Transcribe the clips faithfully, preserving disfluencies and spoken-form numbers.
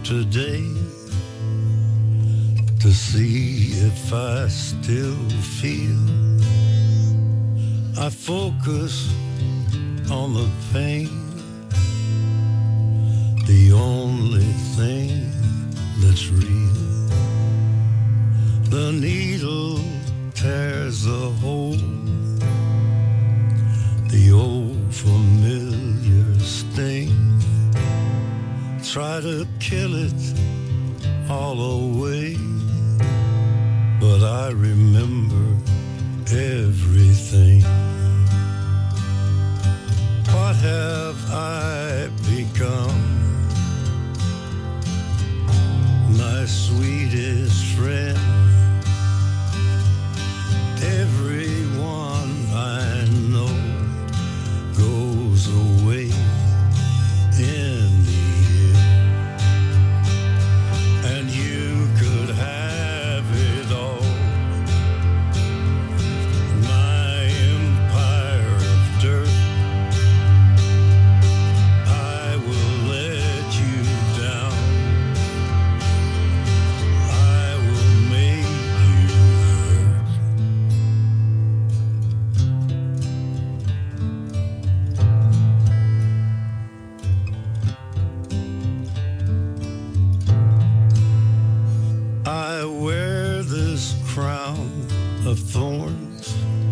today to see if I still feel. I focus on the pain, the only thing that's real. The needle tears a hole, the old familiar sting. Try to kill it all away, but I remember everything. What have I become? My sweetest friend. Everyone I know goes away in the end, and you could have it all. My empire of dirt, I will let you down. I will make you hurt. I wear this crown of thorns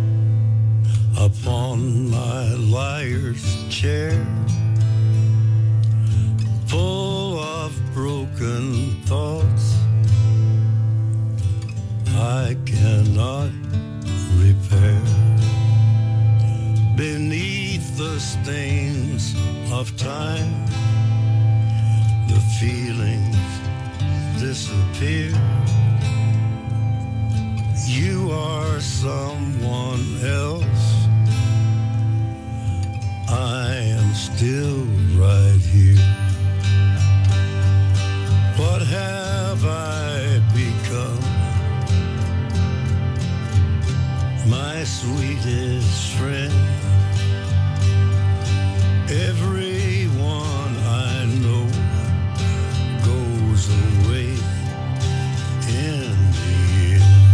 upon my liar's chair, full of broken thoughts I cannot repair. Beneath the stains of time, the feelings disappear. You are someone else. I am still right here. What have I become? My sweetest friend. Everyone I know goes away in the end,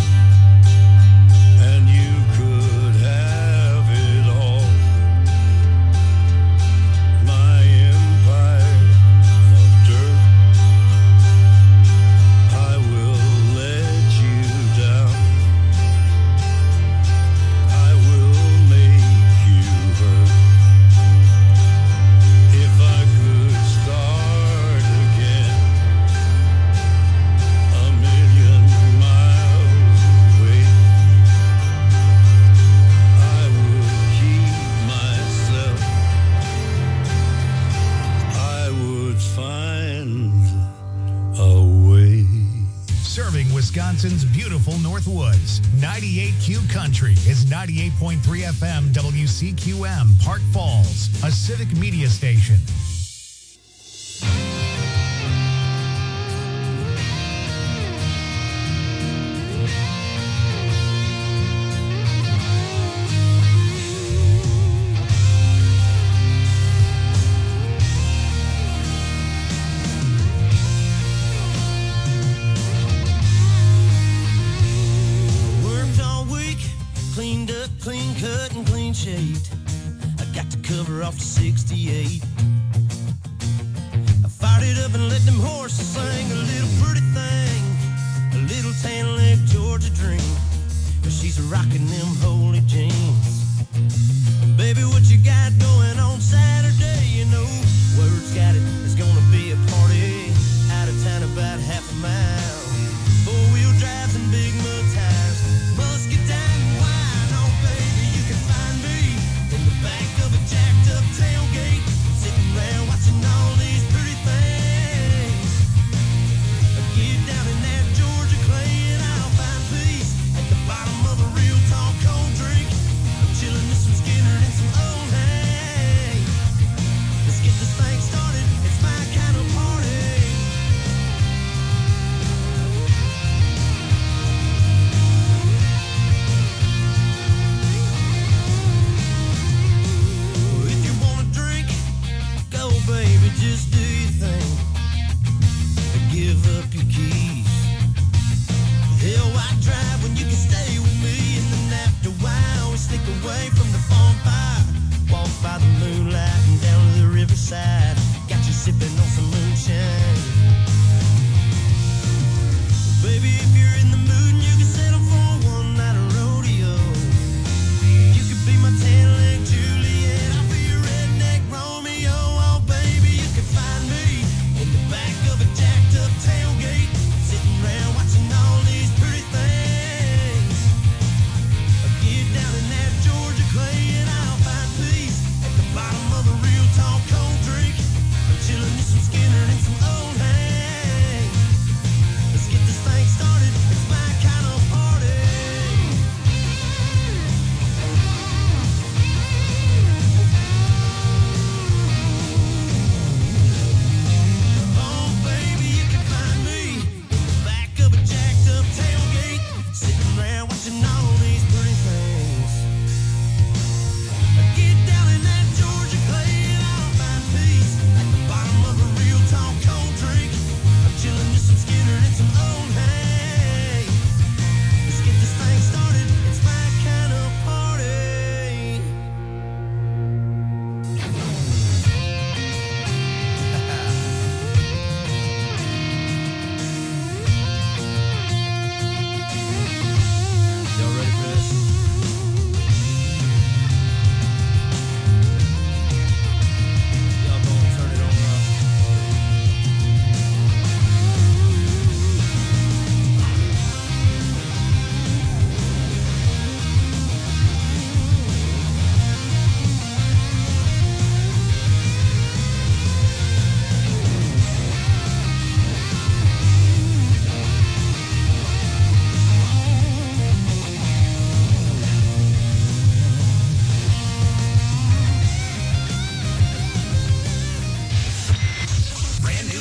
and you could have it all. My empire of dirt, I will let you down. I will make you hurt. If I could start again, a million miles away, I would keep myself. I would find a way. Serving Wisconsin's beautiful Northwoods. ninety-eight Q Country is ninety-eight point three F M W C Q M, Park Falls, a civic media station. Worked all week, cleaned up, clean cut, and clean shaved. I got to cover off to sixty-eight. I fired it up and let them horses sing a little pretty thing, a little tan leg Georgia dream. But she's rocking them holy jeans. Baby, what you got going on Saturday? You know, word's got it, there's gonna be a party out of town about half a mile. Four-wheel drives and big mud tires, musket down and wine. Oh, baby, you can find me in the back of a jacked-up tailgate, sitting around watching all these pretty things. Get down in that Georgia clay and I'll find peace at the bottom of a real tall cold drink.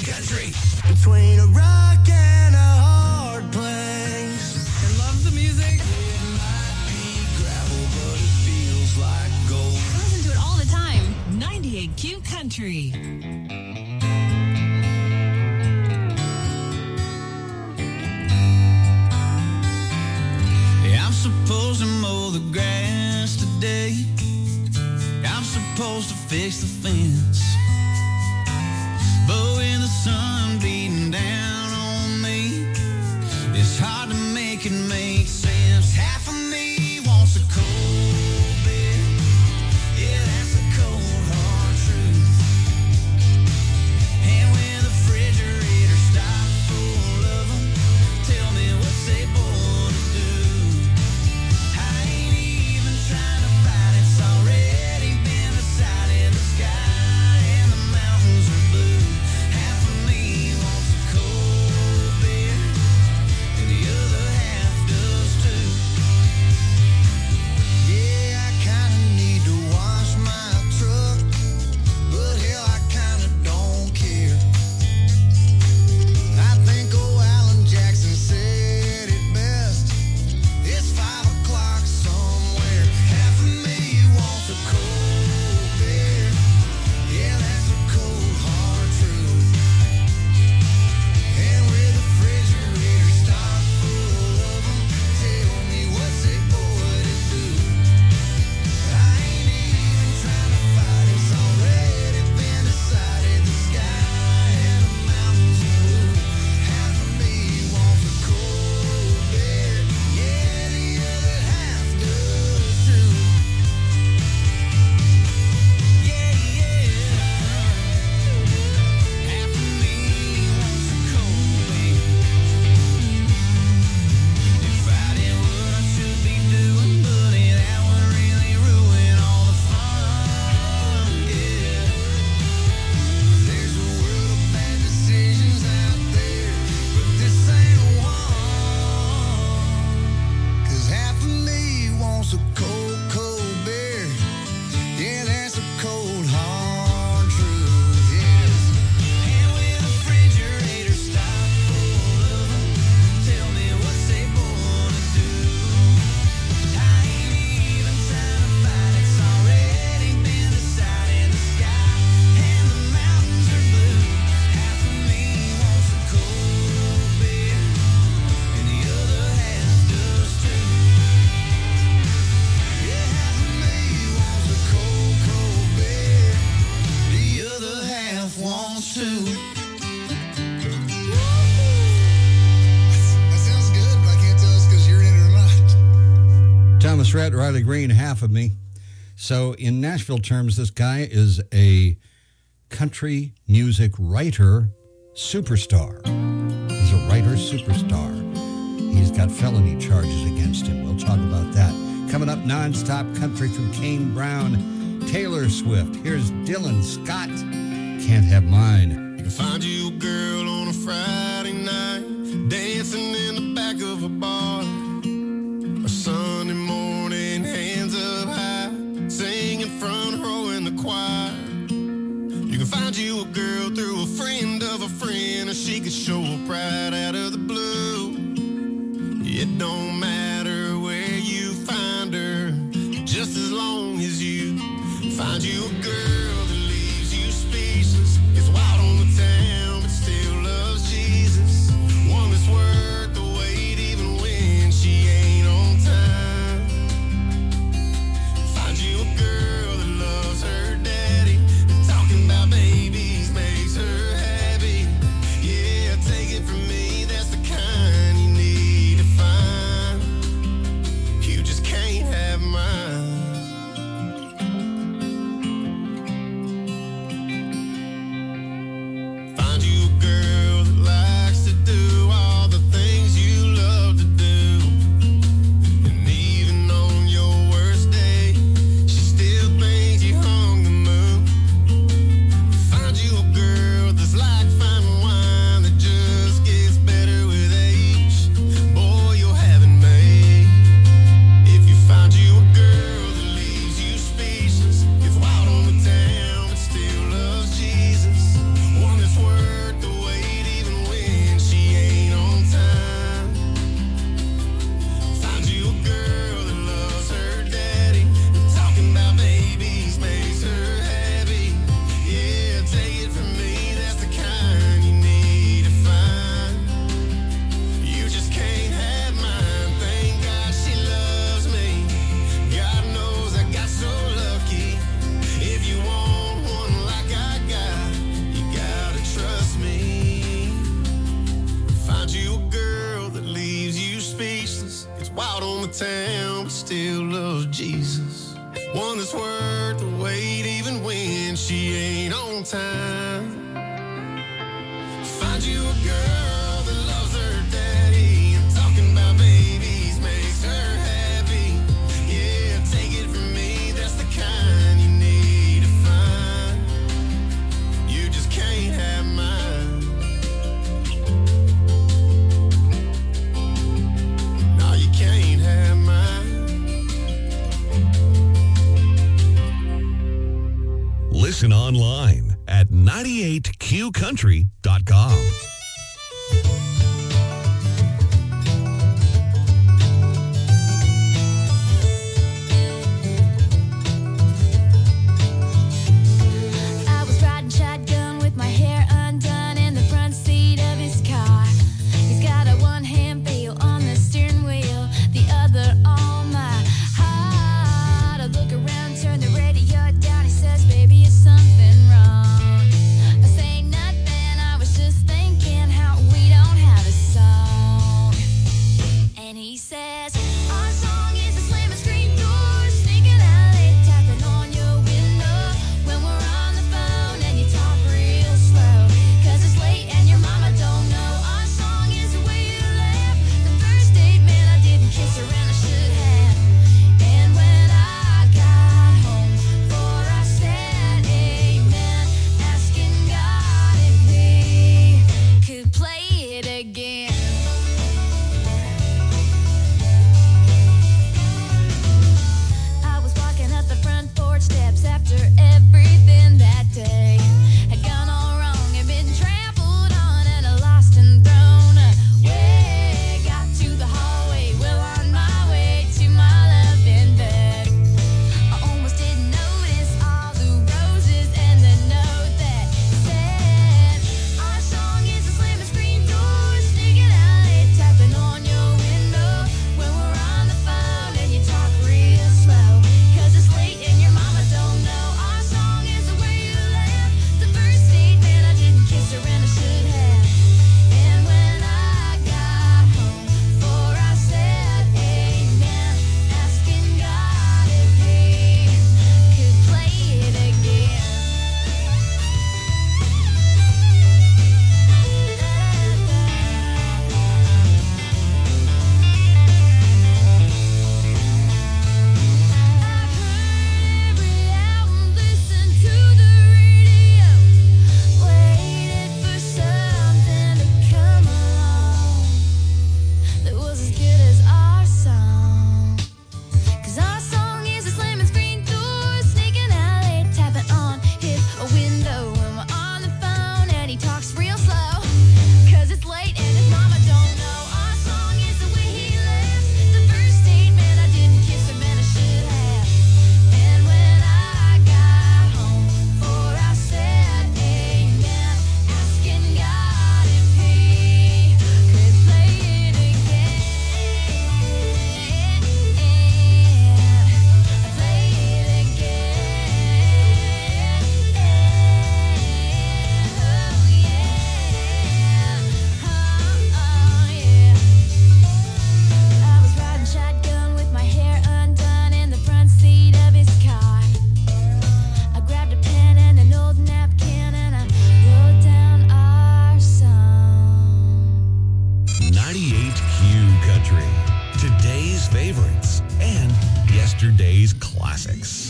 Country. Between a rock and a hard place. I love the music. It might be gravel, but it feels like gold. I listen to it all the time. ninety-eight Q Country. I'm supposed to mow the grass today. I'm supposed to fix the fence. But when the sun beating down on me, it's hard to make it make sense. Half of me wants a cold beer. Yeah, that's a cold, hard truth. And when the refrigerator stops full of them, tell me what's they born to do. I ain't even trying to fight, it's already been decided. The sky and the mountains are blue. Half of me wants a cold beer, and the other half does too. Yeah, I kinda need to wash my truck, but hell, I kinda don't care. I think old Alan Jackson said it best. It's five o'clock somewhere. Half of me wants a cold beer. Yeah, that's a cold, hard truth. And with the refrigerator stocked full of them, tell me what's it boy to do. I ain't even trying to fight, it's already been decided. The sky and the mountains are blue. Half of me wants a cold beer. Yeah, the other half does too. Yeah, yeah. Half of me wants a cold beer. Deciding what I should be doing, but that would really ruin all the fun. Yeah. There's a world of bad decisions out there, but this ain't one. 'Cause half of me wants a cold, cold beer. Yeah, that's a cold, hard truth. Yes. And when the refrigerator stopped full of them, tell me what's they born to do. I ain't even trying to fight, it's already been decided. The sky and the mountains are blue. Half of me wants a cold beer, and the other half does too. Yeah, half of me wants a cold, cold beer. The other half wants to. That sounds good, but I can't tell us because you're in it or not. Thomas Rhett, Riley Green, half of me. So in Nashville terms, this guy is a country music writer superstar. He's a writer superstar. He's got felony charges against him. We'll talk about that. Coming up, nonstop country from Kane Brown, Taylor Swift. Here's Dylan Scott, Can't Have Mine. You can find you a girl on a Friday night, dancing in the back of a bar. A Sunday morning, hands up high, singing front row in the choir. You can find you a girl through a friend of a friend, or she could show up right out of the blue. It don't matter where you find her, just as long as you find you a girl that leaves you speechless. Gets wild on the town, but still loves Jesus. One that's worth the wait, even when she ain't on time. Find you a girl that loves her daddy, and talking about babies makes her happy. Yeah, take it from me, that's the kind you need to find. You just can't have mine. the town, but still loves Jesus. One that's worth the wait, even when she ain't on time. Find you a girl that loves her daddy. I'm talking about babies, makes her happy. Yeah, take it from me, that's the kind you need to find. You just can't have mine. No, you can't have mine. Listen online at ninety-eight q country dot com. I was riding shotgun with my hair undone in the front seat of his car. He's got a one-hand feel on the steering wheel, the other on my heart. I look around, turn the radio down. He says, "Baby, is something wrong?" I say nothing. I was just thinking how we don't have a song. And he says, "Our song is a slamming screen door, sneaking out late, tapping on your window when we're on the phone and you talk real slow, 'cause it's late and your mama don't know. Our song is the way you laugh, the first date, man, I didn't kiss her and I should have. And when I got home, for I said amen, asking God if he could play it again." I was walking up the front porch steps after everything that day had gone all wrong and been trampled on and lost and thrown away. Got to the hallway, well on my way to my loving bed. I almost didn't notice all the roses and the note that said, "Our song is a slamming screen door, sneaking out late, tapping on your window when we're on the phone and you talk real slow, 'cause it's late and your mama don't know. Our song is the way you laugh, the first date, man, I didn't kiss her and I should have. And when I got home, for I said amen, asking God if he could play it again." I've heard every album, listened to the radio, waited for something to come along that was as good as our song. 'Cause our song is a slamming screen door, sneaking out late, tapping on his window when we're on the phone and he talks real slow, 'cause it's late and his mama don't know. Our song is the way he laughs, the first date, man, I didn't kiss him and I should have. And when I got home, for I said amen, asking God if he could play it again. Play it again. Oh yeah. Oh yeah. I was riding shotgun with my hair undone in the front seat of his car. I grabbed a pen and an old napkin and I wrote down our song. ninety-eight Q Country. Today's favorites and yesterday's classics.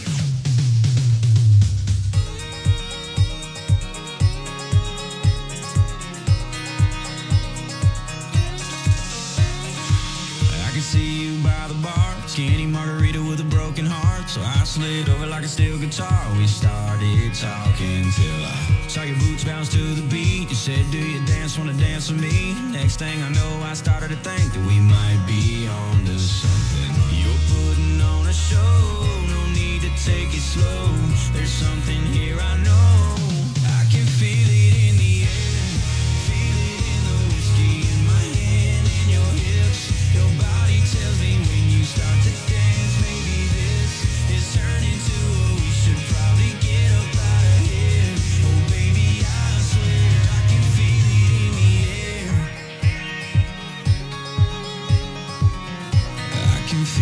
I can see you by the bar, skinny margarita with a broken heart. So I slid over like a steel guitar. We started talking till I saw your boots bounce to the beat. You said, "Do you dance, wanna dance with me?" Next thing I know, I started to think that we might be on to something. You're putting on a show, no need to take it slow. There's something here I know. I can feel it in the air, feel it in the whiskey in my hand and your hips. Your body tells me when you start to dance, maybe this is turning to a we should probably get up out of here. Oh baby, I swear I can feel it in the air. I can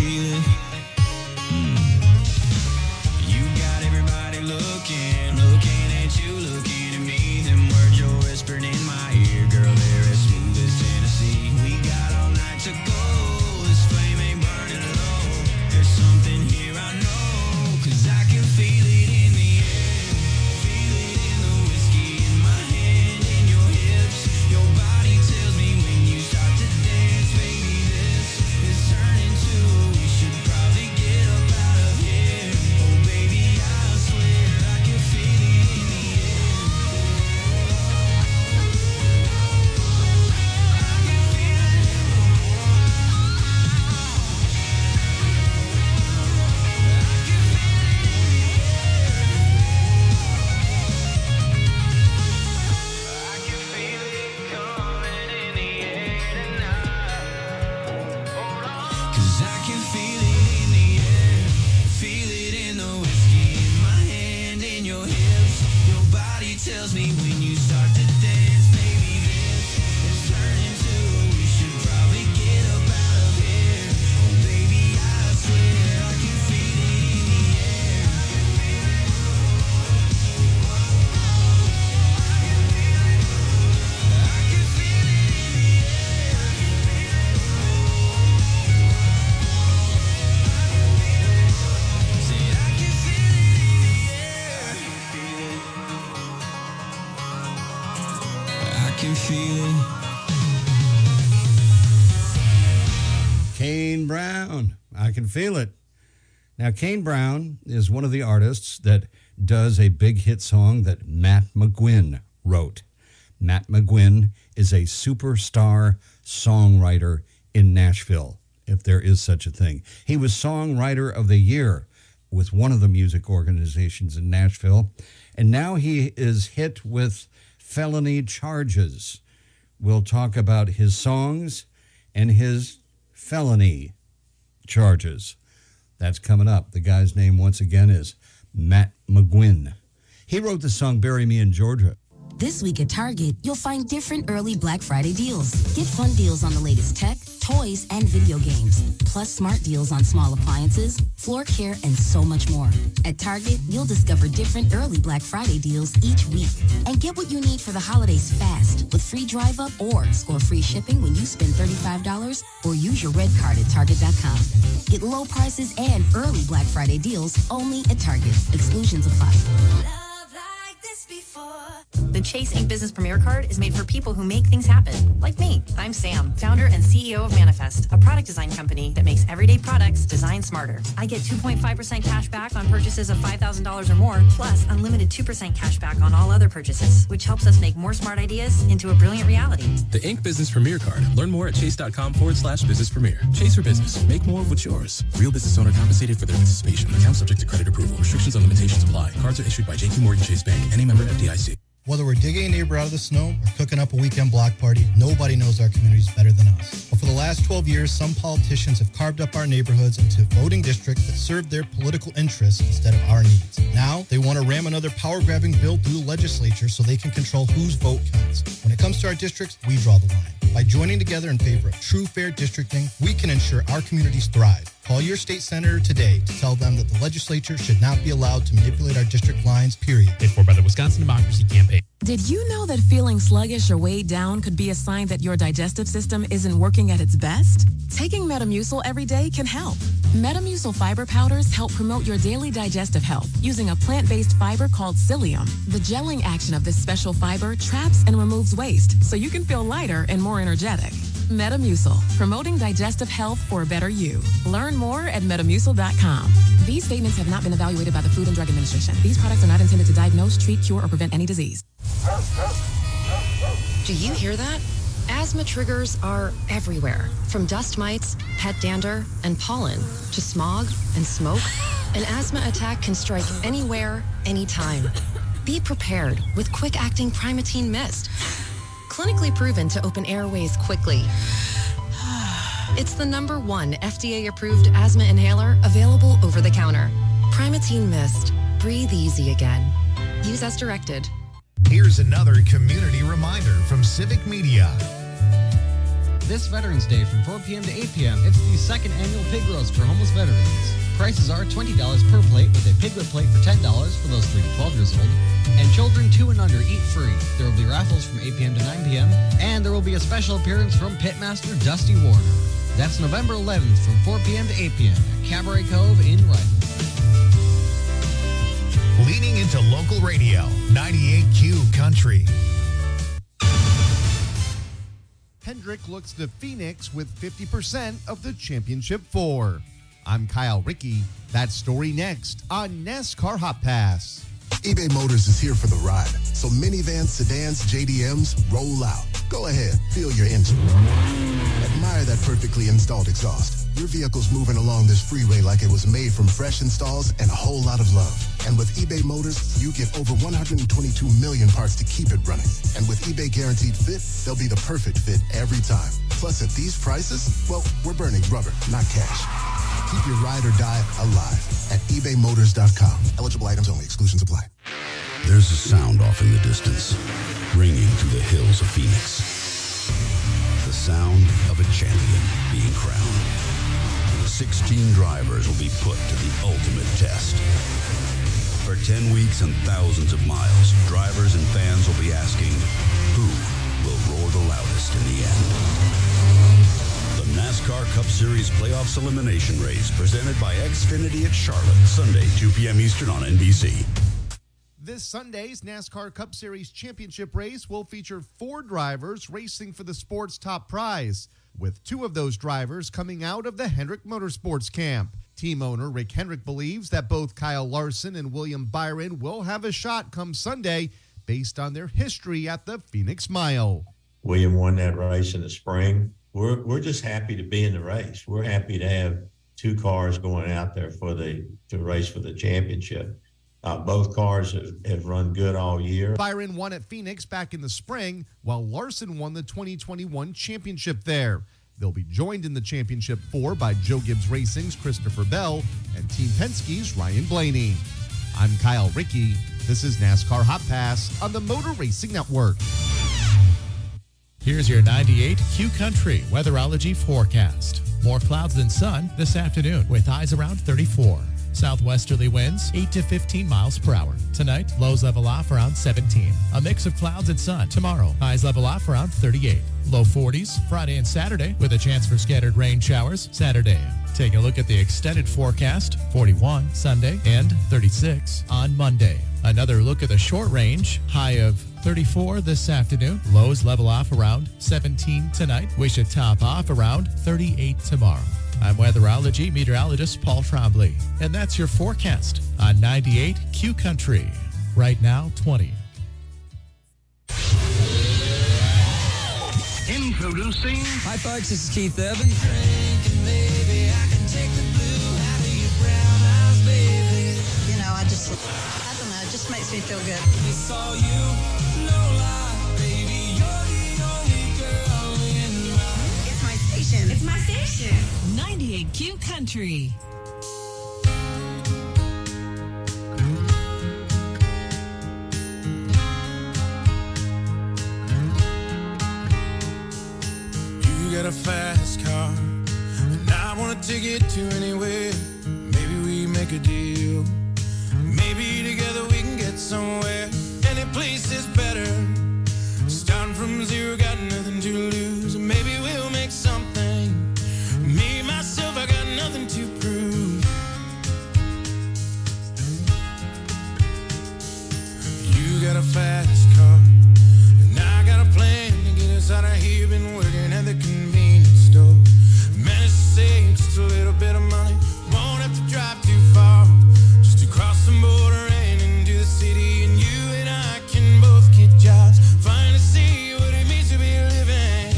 feeling. Kane Brown, I Can Feel It. Now, Kane Brown is one of the artists that does a big hit song that Matt McGuinn wrote. Matt McGuinn is a superstar songwriter in Nashville, if there is such a thing. He was Songwriter of the Year with one of the music organizations in Nashville, and now he is hit with felony charges. We'll talk about his songs and his felony charges. That's coming up. The guy's name, once again, is Matt McGuinn. He wrote the song Bury Me in Georgia. This week at Target, you'll find different early Black Friday deals. Get fun deals on the latest tech, toys, and video games. Plus smart deals on small appliances, floor care, and so much more. At Target, you'll discover different early Black Friday deals each week. And get what you need for the holidays fast with free drive up or score free shipping when you spend thirty-five dollars or use your red card at Target dot com. Get low prices and early Black Friday deals only at Target. Exclusions apply. The Chase Incorporated. Business Premier Card is made for people who make things happen, like me. I'm Sam, founder and C E O of Manifest, a product design company that makes everyday products designed smarter. I get two point five percent cash back on purchases of five thousand dollars or more, plus unlimited two percent cash back on all other purchases, which helps us make more smart ideas into a brilliant reality. The Inc Business Premier Card. Learn more at chase.com forward slash business premier. Chase for business. Make more of what's yours. Real business owner compensated for their participation. Account subject to credit approval. Restrictions and limitations apply. Cards are issued by J P Morgan Chase Bank. Any member F D I C. Whether we're digging a neighbor out of the snow or cooking up a weekend block party, nobody knows our communities better than us. But for the last twelve years, some politicians have carved up our neighborhoods into voting districts that serve their political interests instead of our needs. Now, they want to ram another power-grabbing bill through the legislature so they can control whose vote counts. When it comes to our districts, we draw the line. By joining together in favor of true, fair districting, we can ensure our communities thrive. Call your state senator today to tell them that the legislature should not be allowed to manipulate our district lines, period. Paid for by the Wisconsin Democracy Campaign. Did you know that feeling sluggish or weighed down could be a sign that your digestive system isn't working at its best? Taking Metamucil every day can help. Metamucil fiber powders help promote your daily digestive health using a plant-based fiber called psyllium. The gelling action of this special fiber traps and removes waste so you can feel lighter and more energetic. Metamucil, promoting digestive health for a better you. Learn more at metamucil dot com. These statements have not been evaluated by the Food and Drug Administration. These products are not intended to diagnose, treat, cure, or prevent any disease. Do you hear that? Asthma triggers are everywhere, from dust mites, pet dander, and pollen, to smog and smoke. An asthma attack can strike anywhere, anytime. Be prepared with quick-acting Primatene Mist. Clinically proven to open airways quickly. It's the number one F D A-approved asthma inhaler available over the counter. Primatene Mist. Breathe easy again. Use as directed. Here's another community reminder from Civic Media. This Veterans Day from four p.m. to eight p.m., it's the second annual pig roast for homeless veterans. Prices are twenty dollars per plate with a piglet plate for ten dollars for those three to twelve years old. And children two and under eat free. There will be raffles from eight p.m. to nine p.m. And there will be a special appearance from Pitmaster Dusty Warner. That's November eleventh from four p.m. to eight p.m. at Cabaret Cove in Rydell. Leading into local radio, ninety-eight Q Country. Hendrick looks to Phoenix with fifty percent of the championship four. I'm Kyle Rickey. That story next on NASCAR Hot Pass. eBay Motors is here for the ride. So minivans, sedans, J D Ms, roll out. Go ahead, feel your engine. Admire that perfectly installed exhaust. Your vehicle's moving along this freeway like it was made from fresh installs and a whole lot of love. And with eBay Motors, you get over one hundred twenty-two million parts to keep it running. And with eBay Guaranteed Fit, they'll be the perfect fit every time. Plus, at these prices, well, we're burning rubber, not cash. Keep your ride or die alive at ebay motors dot com. Eligible items only. Exclusions apply. There's a sound off in the distance, ringing through the hills of Phoenix. The sound of a champion being crowned. sixteen drivers will be put to the ultimate test. For ten weeks and thousands of miles, drivers and fans will be asking, who will roar the loudest in the end? The NASCAR Cup Series Playoffs Elimination Race, presented by Xfinity at Charlotte, Sunday, two p.m. Eastern on N B C. This Sunday's NASCAR Cup Series Championship race will feature four drivers racing for the sport's top prize, with two of those drivers coming out of the Hendrick Motorsports camp. Team owner Rick Hendrick believes that both Kyle Larson and William Byron will have a shot come Sunday based on their history at the Phoenix Mile. William won that race in the spring. We're we're just happy to be in the race. We're happy to have two cars going out there for the to race for the championship. Uh, both cars have, have run good all year. Byron won at Phoenix back in the spring, while Larson won the twenty twenty-one championship there. They'll be joined in the championship four by Joe Gibbs Racing's Christopher Bell and Team Penske's Ryan Blaney. I'm Kyle Rickey. This is NASCAR Hot Pass on the Motor Racing Network. Here's your ninety-eight Q Country weatherology forecast. More clouds than sun this afternoon with highs around thirty-four. Southwesterly winds eight to fifteen miles per hour. Tonight, lows level off around seventeen. A mix of clouds and sun. Tomorrow, highs level off around thirty-eight. Low forties Friday and Saturday with a chance for scattered rain showers Saturday. Take a look at the extended forecast. forty-one Sunday and thirty-six on Monday. Another look at the short range. High of thirty-four this afternoon. Lows level off around seventeen tonight. We should top off around thirty-eight tomorrow. I'm weatherology meteorologist Paul Trombley, and that's your forecast on ninety-eight Q Country. Right now, twenty. Introducing. Hi, folks. This is Keith Urban. You know, I just, I don't know, it just makes me feel good. It's all you, no lie, baby. You're the only girl in my. It's my station. It's my station. ninety-eight Q Country. You got a fast car, and I want to take it to anywhere. Maybe we make a deal. Maybe together we can get somewhere. Any place is better. Starting from zero, got nothing to lose. Maybe we'll make something. Me, myself, I got nothing to prove. You got a fast car, and I got a plan to get us out of here. Been working at the convenience store. Managed to save just a little bit of money. Won't have to drive too far. Just to cross the border and into the city. And you and I can both get jobs. Finally see what it means to be living.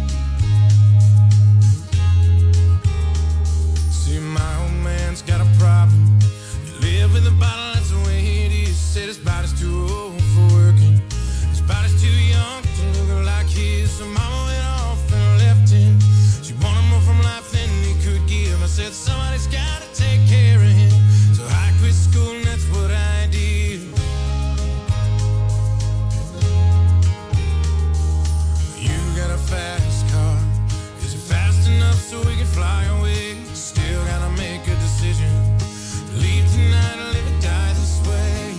See, my old man's got a problem. You live with a bottle, that's the way it is. Said his body's too old for working. His body's too young to look like his. So mama went off and left him. She wanted more from life than he could give. I said somebody's gotta take care of him. So I quit school and that's what I did. You got a fast car. Is it fast enough so we can fly away? Still gotta make a decision. Leave tonight or live or die this way.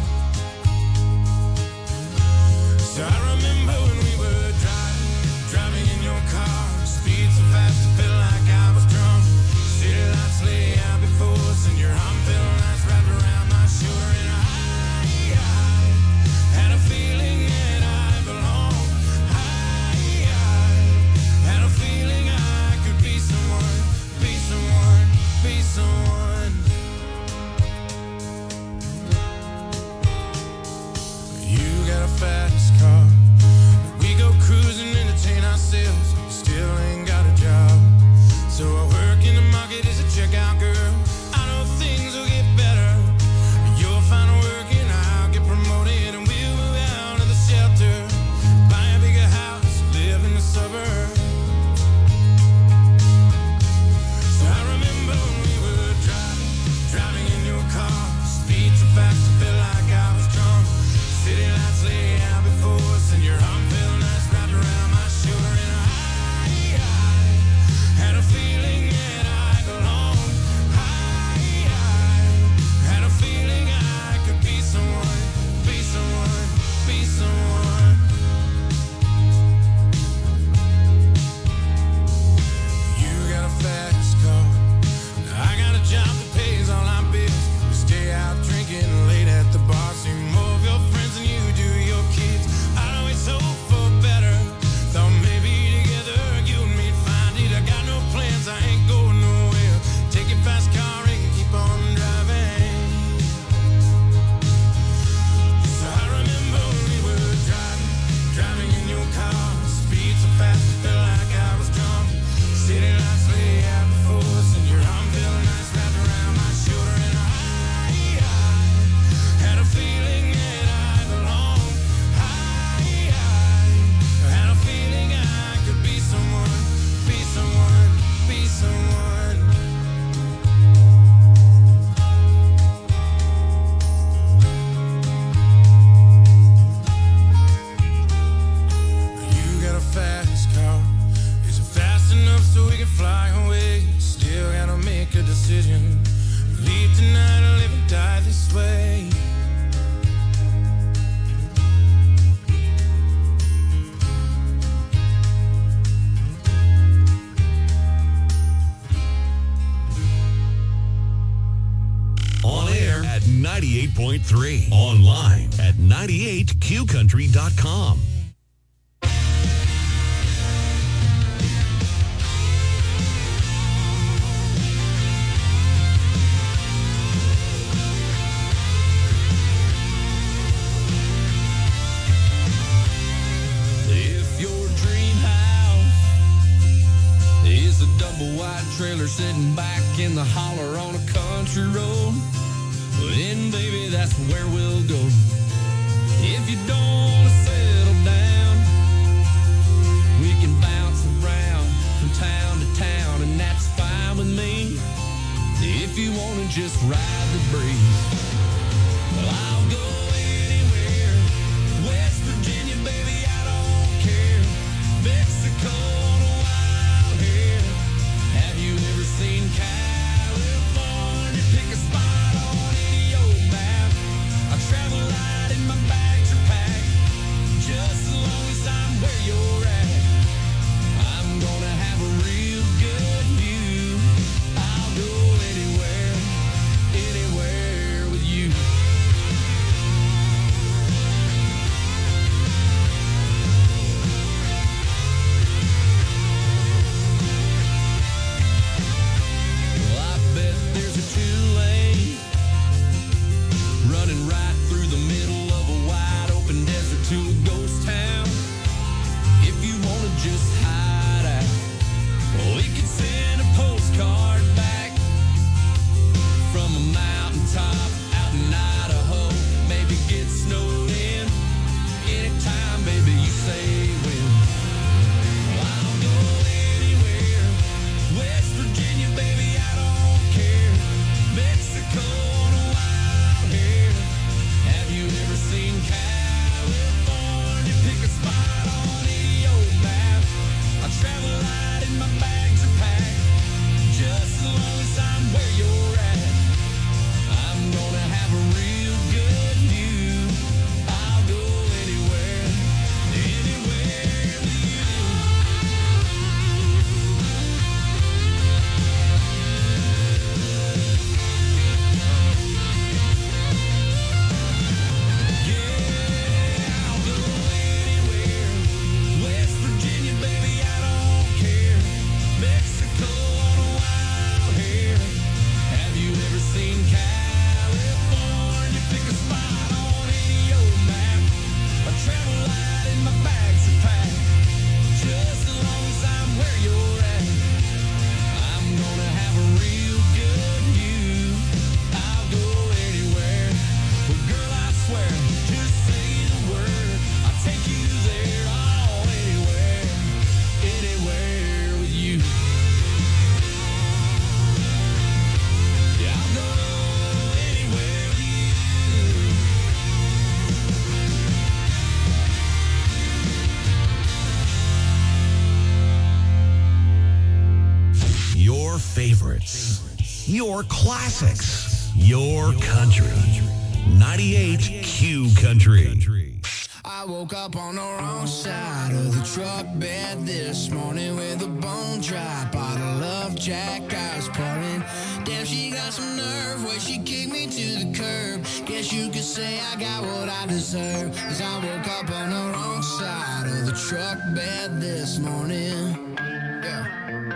So I remember when we were driving, driving in your car. Speed so fast it felt like I was drunk. City lights so we can fly away. Still gotta make a decision. Leave tonight or live and die this way. On air at ninety-eight point three. Online at ninety-eight q country dot com. If your dream house is a double wide trailer sitting back in the holler on a country road, then baby, that's where we'll go. If you don't want to settle down, we can bounce around from town to town, and that's fine with me. If you want to just ride the breeze, well, I'll go anywhere. West Virginia, baby, I don't care. Mexico on a wild hair. Have you ever seen California? Pick a spot on any old map. I travel light and my bags are packed. Just as long as I'm where you're at, I'm gonna have a real good view. I'll go anywhere, anywhere with you. Well, I bet there's a two-lane running right through the middle of a wide open desert to a ghost town. If you want to just hide out, we could send a postcard back from a mountaintop out in Idaho. Maybe get snowed in anytime, baby, you say when. I'll go anywhere. West Virginia, baby, I don't care. Mexico on a wild hair. Have you ever seen California? Pick a spot on any old map. I travel light and my bags are packed. Just as long as I'm where you're at, I'm gonna have a real good view. I'll go anywhere, anywhere with you. Yeah, I'll go anywhere. West Virginia, baby, I don't care. Mexico on a wild hair. Have you ever seen California? Pick a spot on any old map. I travel light and my bags are packed. Just as long as I'm where you're at, I'm gonna have a real good view. I'll go anywhere. Well, girl, I swear, just say the word. I'll take you there, all anywhere, anywhere with you. Yeah, I'll go anywhere with you. Your favorites. Your classics. Your country. ninety-eight Q Country. I woke up on the wrong side of the truck bed this morning with a bone dry bottle of Jack I was pouring. Damn, she got some nerve where she kicked me to the curb. Guess you could say I got what I deserve, 'cause I woke up on the wrong side of the truck bed this morning. Yeah.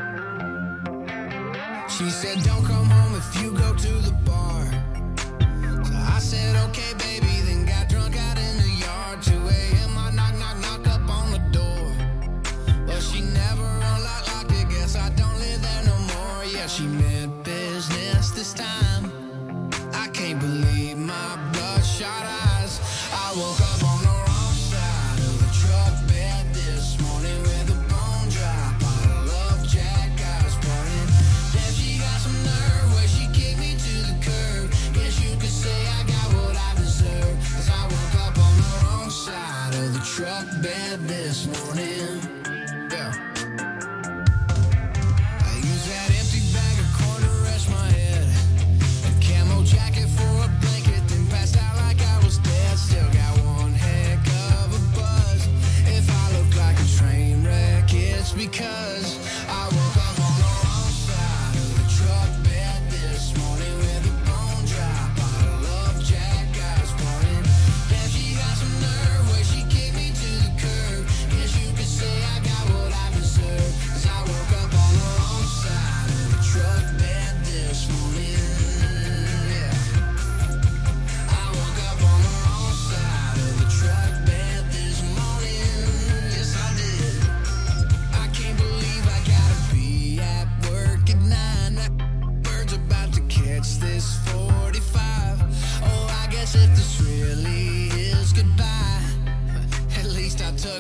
She said, don't come home if you go to the bar. So I said, okay, baby, then got drunk out in the yard. two a.m. I knock, knock, knock up on the door. But she never unlocked, locked it. Guess I don't live there no more. Yeah, she meant business this time. I can't believe my bloodshot eyes. I woke up on the wrong side of the truck bed this morning with a bone dry bottle of Jack I was pouring. Damn, she got some nerve where she kicked me to the curb. Guess you could say I got what I deserve, 'cause I woke up on the wrong side of the truck bed this morning. Yeah.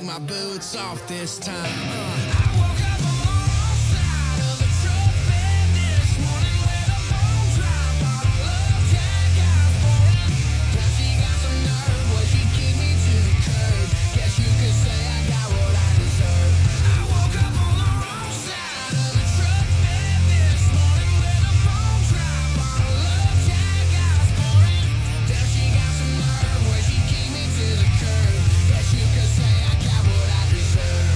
my boots off this time. Uh, I woke up on the wrong side of the truck bed this morning with a bone drop on a love jack out for it. Now she got some nerve, well she kicked me to the curb. Guess you could say I got what I deserve. I woke up on the wrong side of the truck bed this morning with a bone drop on a love jack out for it. Now she got some nerve, well she kicked me to the curb. Guess you could say I got what I deserve.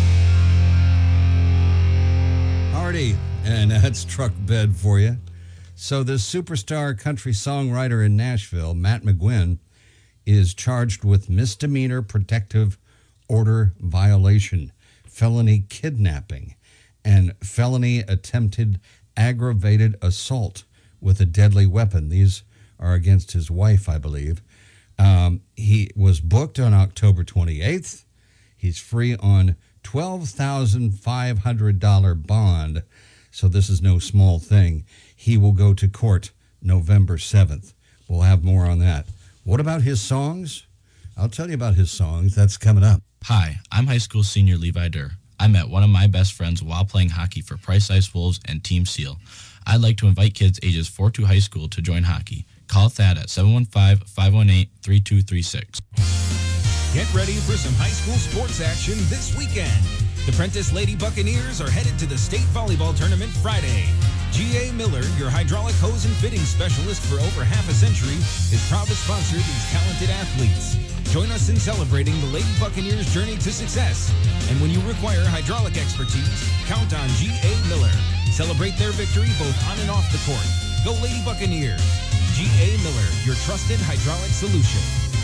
Hardy, and that's Truck Bed for you. So the superstar country songwriter in Nashville, Matt McGuinn, is charged with misdemeanor protective order violation, felony kidnapping, and felony attempted aggravated assault with a deadly weapon. These are against his wife, I believe. Um, he was booked on October twenty-eighth. He's free on twelve thousand five hundred dollars bond, so this is no small thing. He will go to court November seventh. We'll have more on that. What about his songs? I'll tell you about his songs. That's coming up. Hi, I'm high school senior Levi Durr. I met one of my best friends while playing hockey for Price Ice Wolves and Team SEAL. I'd like to invite kids ages four to high school to join hockey. Call Thad at seven one five, five one eight, three two three six. Get ready for some high school sports action this weekend. The Prentice Lady Buccaneers are headed to the state volleyball tournament Friday. G A. Miller, your hydraulic hose and fitting specialist for over half a century, is proud to sponsor these talented athletes. Join us in celebrating the Lady Buccaneers' journey to success. And when you require hydraulic expertise, count on G A. Miller. Celebrate their victory both on and off the court. Go Lady Buccaneers. G A. Miller, your trusted hydraulic solution.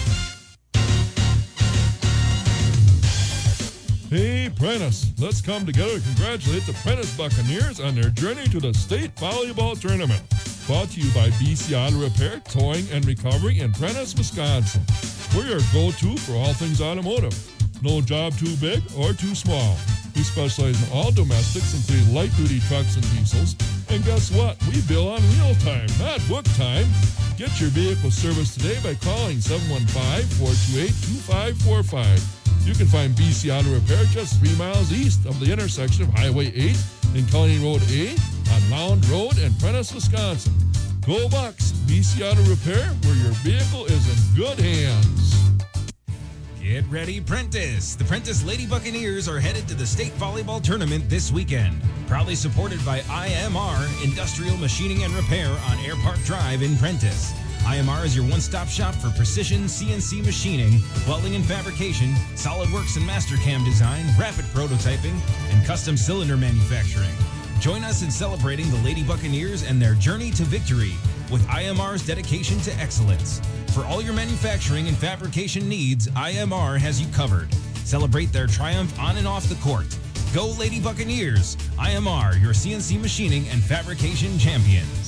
Hey, Prentice, let's come together to congratulate the Prentice Buccaneers on their journey to the state volleyball tournament. Brought to you by B C Auto Repair, Towing, and Recovery in Prentice, Wisconsin. We're your go-to for all things automotive. No job too big or too small. We specialize in all domestics, including light-duty trucks and diesels. And guess what? We bill on real time, not book time. Get your vehicle serviced today by calling seven one five, four two eight, two five four five. You can find B C Auto Repair just three miles east of the intersection of Highway eight and County Road A on Lound Road in Prentice, Wisconsin. Go Bucks! B C Auto Repair, where your vehicle is in good hands. Get ready, Prentice! The Prentice Lady Buccaneers are headed to the state volleyball tournament this weekend. Proudly supported by I M R, Industrial Machining and Repair on Air Park Drive in Prentice. I M R is your one-stop shop for precision C N C machining, welding and fabrication, SolidWorks and Mastercam design, rapid prototyping, and custom cylinder manufacturing. Join us in celebrating the Lady Buccaneers and their journey to victory with I M R's dedication to excellence. For all your manufacturing and fabrication needs, I M R has you covered. Celebrate their triumph on and off the court. Go Lady Buccaneers! I M R, your C N C machining and fabrication champions.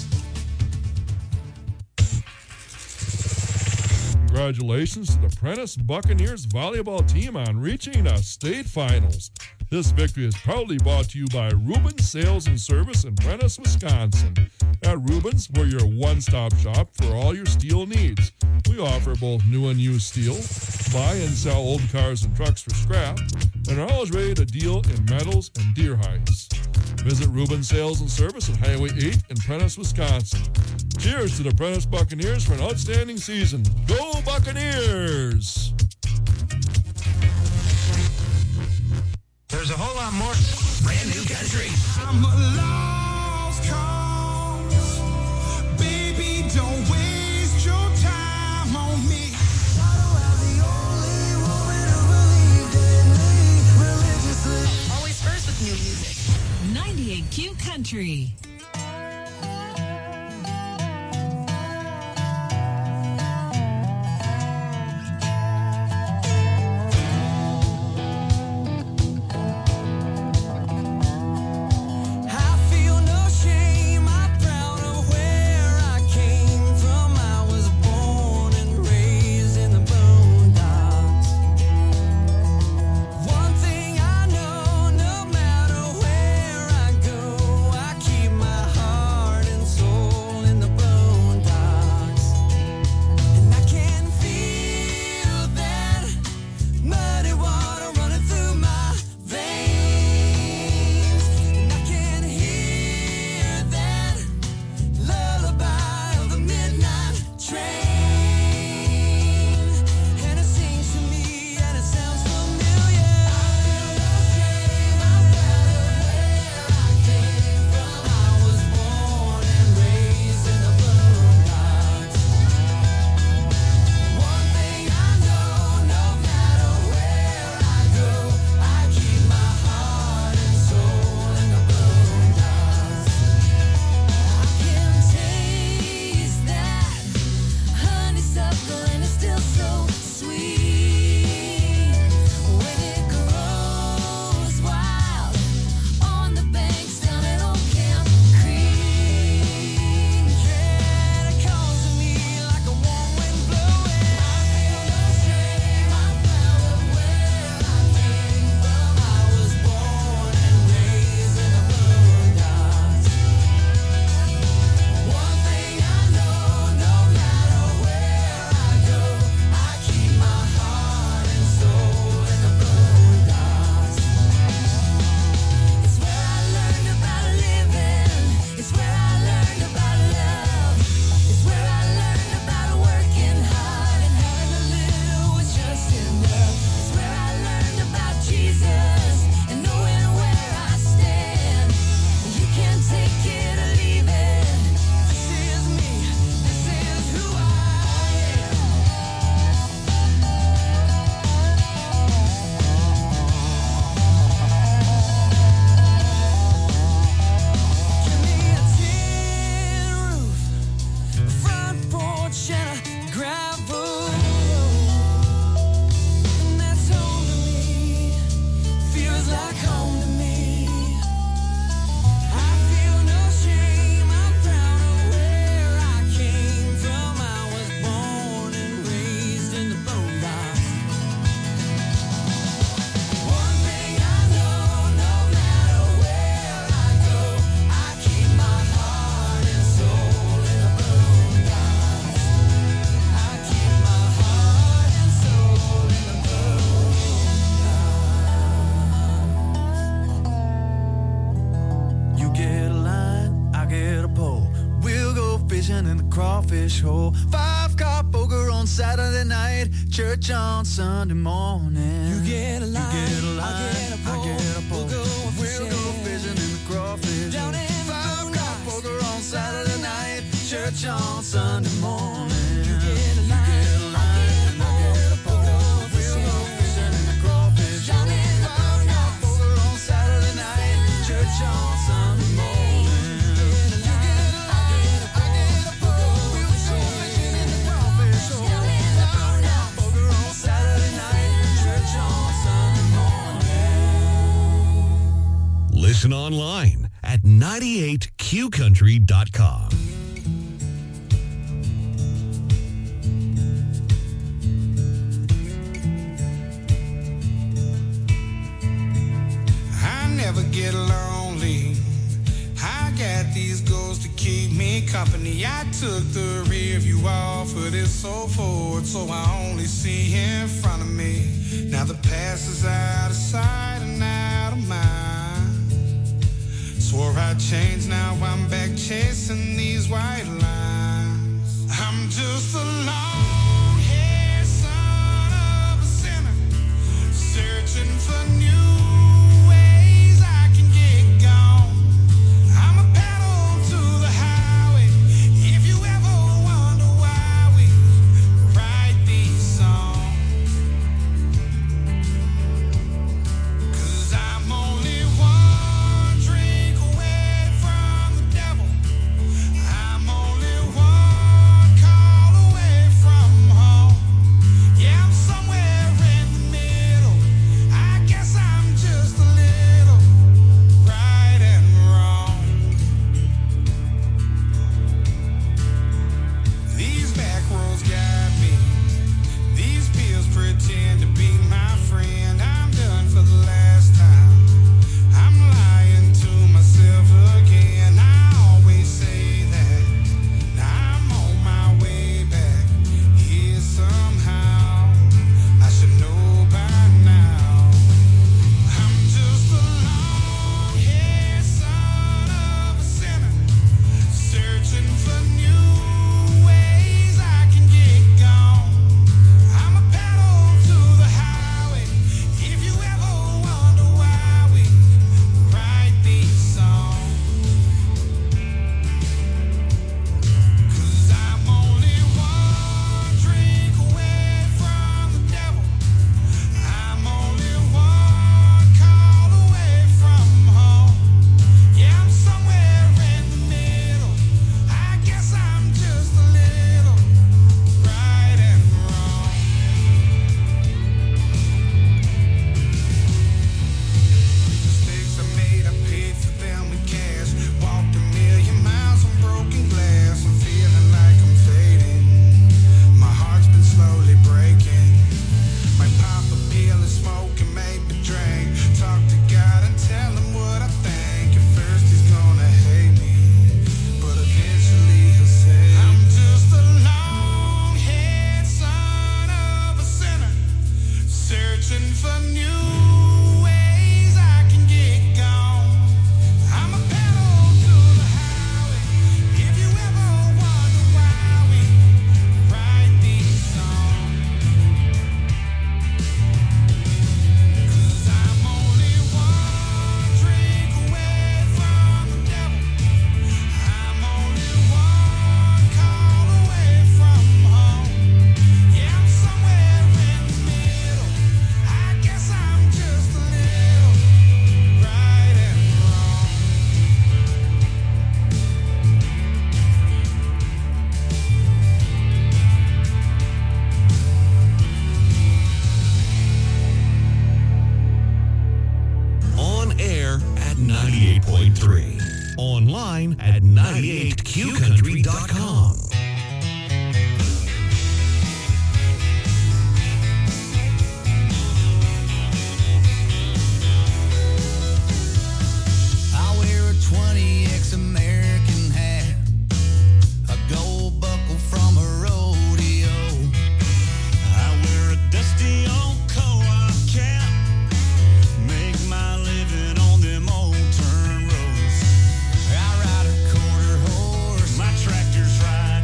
Congratulations to the Prentice Buccaneers volleyball team on reaching the state finals. This victory is proudly brought to you by Rubens Sales and Service in Prentice, Wisconsin. At Rubens, we're your one-stop shop for all your steel needs. We offer both new and used steel, buy and sell old cars and trucks for scrap, and are always ready to deal in metals and deer hides. Visit Rubens Sales and Service at Highway eight in Prentice, Wisconsin. Cheers to the Prentice Buccaneers for an outstanding season. Go Buccaneers! There's a whole lot more brand new country. I'm a lost cause. Baby, don't waste your time on me. Always first with new music. ninety-eight Q Country. One thing I know, no matter where I go, I keep my fishing in the crawfish hole. Five car poker on Saturday night, church on Sunday morning. You get a line, you get a line, I get a pole, I get a pole. We'll go fishing, we'll go fishing in the crawfish down hole. In Five car poker on Saturday night, church on Sunday morning. You get a line, you get a line, I get a pole. We'll go fishing in the crawfish down in the Five car poker on Saturday night, church on Sunday morning. Listen online at ninety-eight q country dot com. I never get lonely. I got these goals to keep me company. I took the rear view off of this so forward, so I only see in front of me. Now the past is out of sight and out of mind. Swore I'd change, now I'm back chasing these white lines. I'm just a long-haired son of a sinner, searching for new ways I can get gone. I'm a pedal to the highway. If you ever wonder why we write these songs, 'cause I'm only one drink away from the devil. I'm only one call away from home. Yeah, I'm somewhere in the middle. I guess I'm just a little right and wrong. These back roads got me. These pills pretend to be my friend. I'm done for the last time. I'm lying to myself again. I always say that. Now I'm on my way back here somehow. I should know by now. I'm just a long-haired son of a sinner, searching for new ways I can get gone. I'm a pedal to the highway. If you ever wonder why we write these songs, 'cause I'm only one drink away from the devil. I'm only one call away from home. Yeah, I'm somewhere in the middle. I guess I'm just a little right and wrong. Mistakes I made, I paid for them with cash. Walked a million miles on broken glass. I'm feeling like I'm fading. My heart's been slowly breaking. Might pop a pill and smoke and maybe drink. Talk to God and tell him what I think. At first he's gonna hate me, but eventually he'll say, I'm just a long-haired son of a sinner, searching for new ways I can get gone. I'm a pedal to the highway. If you ever wonder why we write these songs, 'cause I'm only one drink away from the devil. I'm only one call away from home. Yeah, I'm somewhere in the middle. I guess I'm just a little right and wrong. On air at ninety-eight point three. Online at ninety-eight q country dot com. I wear a twenty X American hat, a gold buckle from a rodeo. I wear a dusty old co-op cap, make my living on them old turn roads. I ride a quarter horse, my tractor's right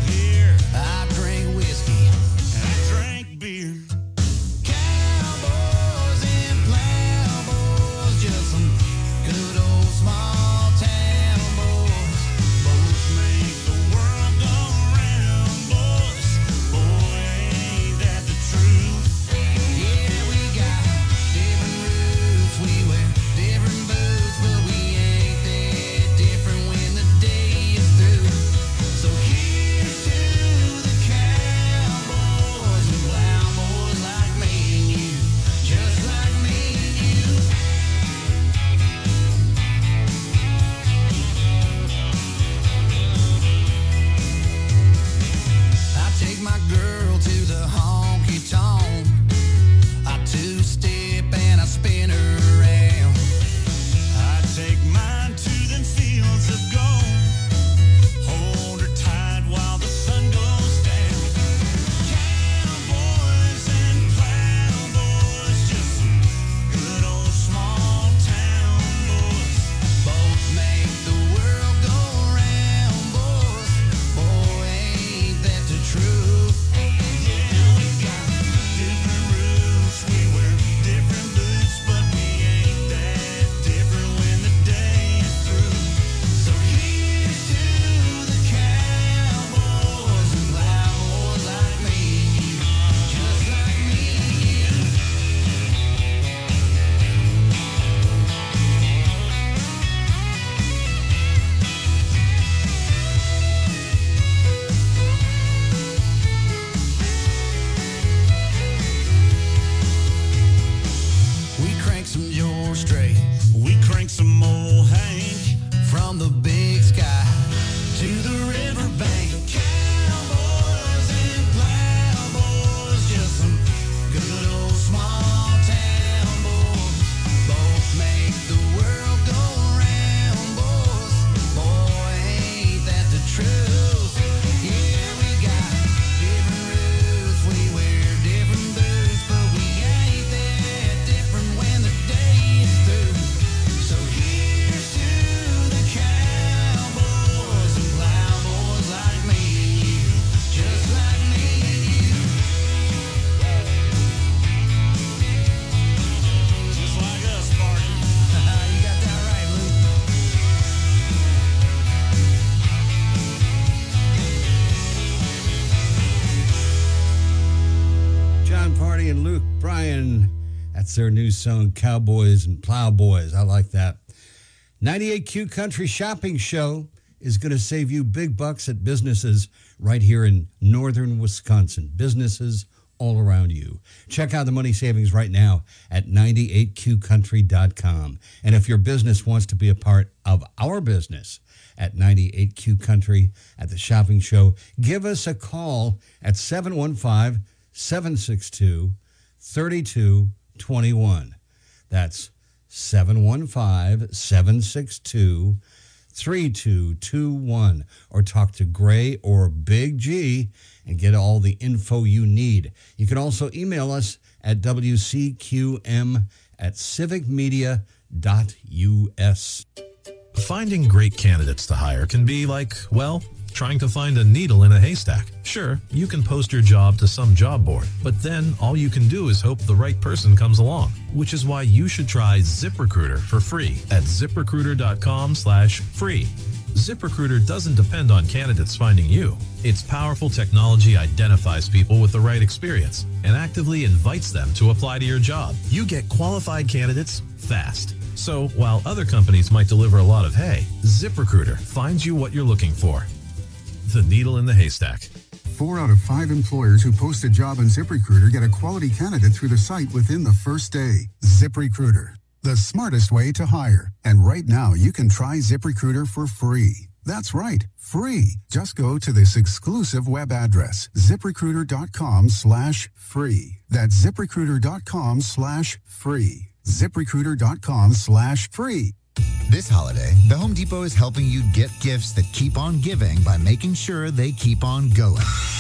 Ryan. That's their new song, Cowboys and Plowboys. I like that. ninety-eight Q Country Shopping Show is going to save you big bucks at businesses right here in northern Wisconsin. Businesses all around you. Check out the money savings right now at ninety-eight q country dot com. And if your business wants to be a part of our business at ninety-eight Q Country at the shopping show, give us a call at seven one five, seven six two, three two two one. That's seven one five, seven six two, three two two one. Or talk to Gray or Big G and get all the info you need. You can also email us at w c q m at civic media dot u s. Finding great candidates to hire can be like, well, trying to find a needle in a haystack. Sure, you can post your job to some job board, but then all you can do is hope the right person comes along, which is why you should try ZipRecruiter for free at ZipRecruiter.com slash free. ZipRecruiter doesn't depend on candidates finding you. Its powerful technology identifies people with the right experience and actively invites them to apply to your job. You get qualified candidates fast. So while other companies might deliver a lot of hay, ZipRecruiter finds you what you're looking for. The needle in the haystack. Four out of five employers who post a job on ZipRecruiter get a quality candidate through the site within the first day. ZipRecruiter, the smartest way to hire. And right now, you can try ZipRecruiter for free. That's right, free. Just go to this exclusive web address, ZipRecruiter.com slash free. That's ZipRecruiter.com slash free. ZipRecruiter.com slash free. This holiday, the Home Depot is helping you get gifts that keep on giving by making sure they keep on going.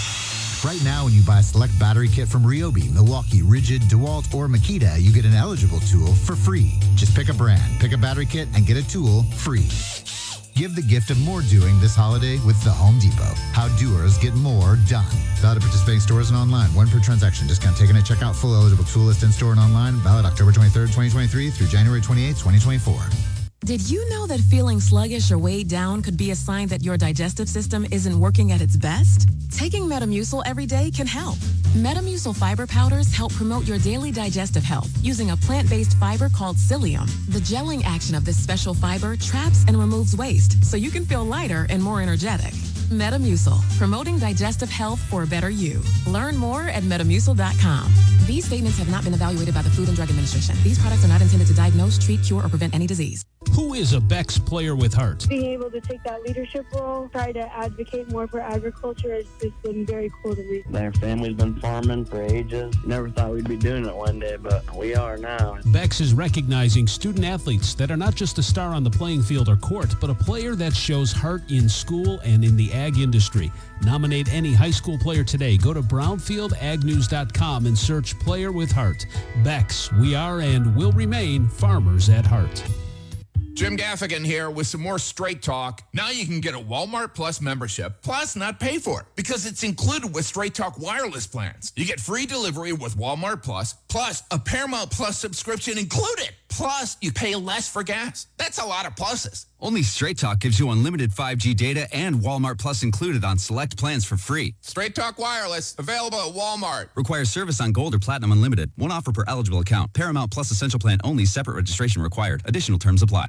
Right now, when you buy a select battery kit from Ryobi, Milwaukee, Rigid, DeWalt, or Makita, you get an eligible tool for free. Just pick a brand, pick a battery kit, and get a tool free. Give the gift of more doing this holiday with the Home Depot. How doers get more done. Valid at participating stores and online. One per transaction. Discount taken at checkout. Full eligible tool list in store and online. Valid October twenty-third, twenty twenty-three through January twenty-eighth, twenty twenty-four. Did you know that feeling sluggish or weighed down could be a sign that your digestive system isn't working at its best? Taking Metamucil every day can help. Metamucil fiber powders help promote your daily digestive health using a plant-based fiber called psyllium. The gelling action of this special fiber traps and removes waste so you can feel lighter and more energetic. Metamucil, promoting digestive health for a better you. Learn more at metamucil dot com. These statements have not been evaluated by the Food and Drug Administration. These products are not intended to diagnose, treat, cure, or prevent any disease. Who is a Bex player with heart? Being able to take that leadership role, try to advocate more for agriculture has just been very cool to me. Their family's been farming for ages. Never thought we'd be doing it one day, but we are now. Bex is recognizing student athletes that are not just a star on the playing field or court, but a player that shows heart in school and in the ag industry. Nominate any high school player today. Go to brownfield ag news dot com and search Player with Heart. Bex, we are and will remain farmers at heart. Jim Gaffigan here with some more Straight Talk. Now you can get a Walmart Plus membership, plus not pay for it, because it's included with Straight Talk wireless plans. You get free delivery with Walmart Plus, plus a Paramount Plus subscription included. Plus, you pay less for gas. That's a lot of pluses. Only Straight Talk gives you unlimited five G data and Walmart Plus included on select plans for free. Straight Talk Wireless, available at Walmart. Requires service on Gold or Platinum Unlimited. One offer per eligible account. Paramount Plus Essential Plan only. Separate registration required. Additional terms apply.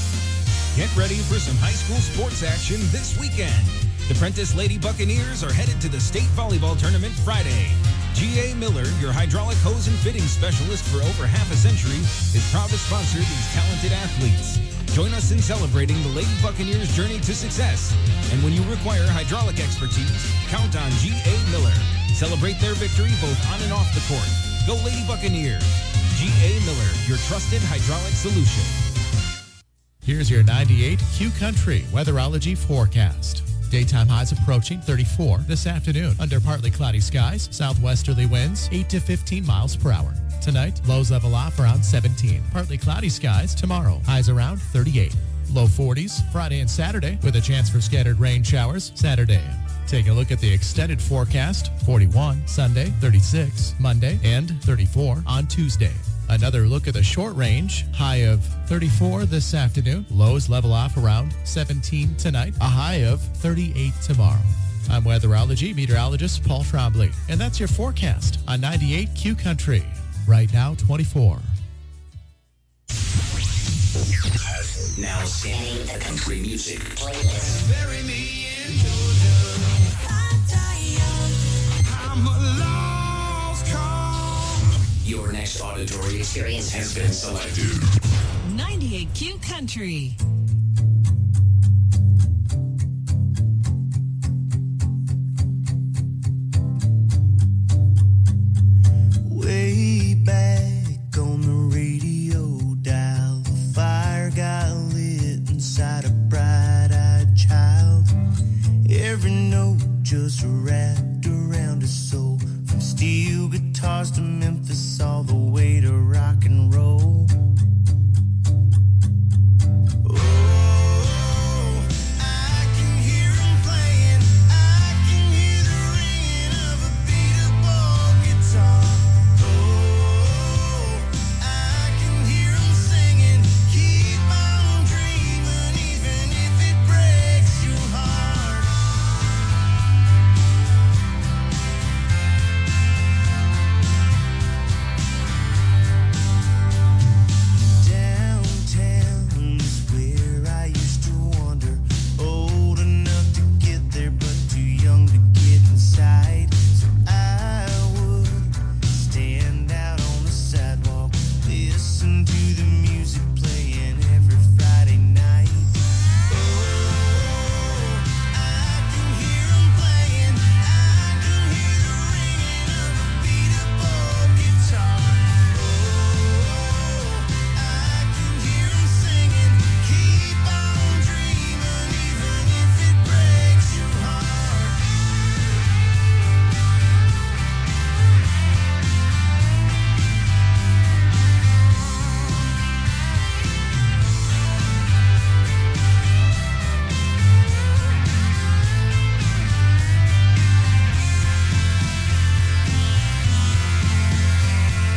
Get ready for some high school sports action this weekend. The Prentice Lady Buccaneers are headed to the state volleyball tournament Friday. G A. Miller, your hydraulic hose and fitting specialist for over half a century, is proud to sponsor these talented athletes. Join us in celebrating the Lady Buccaneers' journey to success. And when you require hydraulic expertise, count on G A. Miller. Celebrate their victory both on and off the court. Go Lady Buccaneers. G A. Miller, your trusted hydraulic solution. Here's your ninety-eight Q Country weatherology forecast. Daytime highs approaching thirty-four this afternoon under partly cloudy skies, southwesterly winds eight to fifteen miles per hour. Tonight, lows level off around seventeen. Partly cloudy skies tomorrow, highs around thirty-eight. Low forties Friday and Saturday with a chance for scattered rain showers Saturday. Take a look at the extended forecast. forty-one Sunday, thirty-six Monday, and thirty-four on Tuesday. Another look at the short range. High of thirty-four this afternoon. Lows level off around seventeen tonight. A high of thirty-eight tomorrow. I'm weatherology meteorologist Paul Trombley, and that's your forecast on ninety-eight Q Country. Right now, twenty-four. Now singing the country music playlist. Bury me in Georgia. I'm a lost cause. Your next auditory experience has been selected. ninety-eight Q Country. Way back on the radio dial, the fire got lit inside a bright-eyed child. Every note just wrapped around his soul, from steel guitars to Memphis, all the way to rock and roll.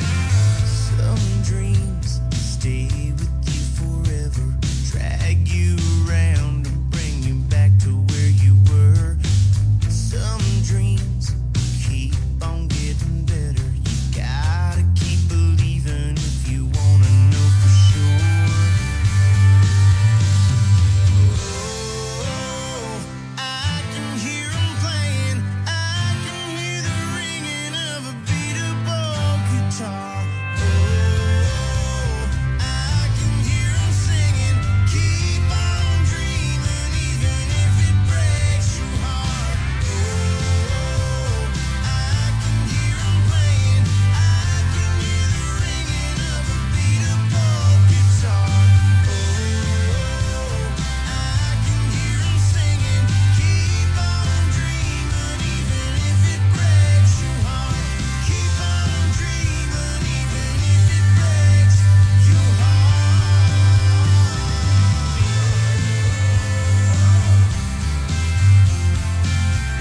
Some dreams stay with you forever, drag you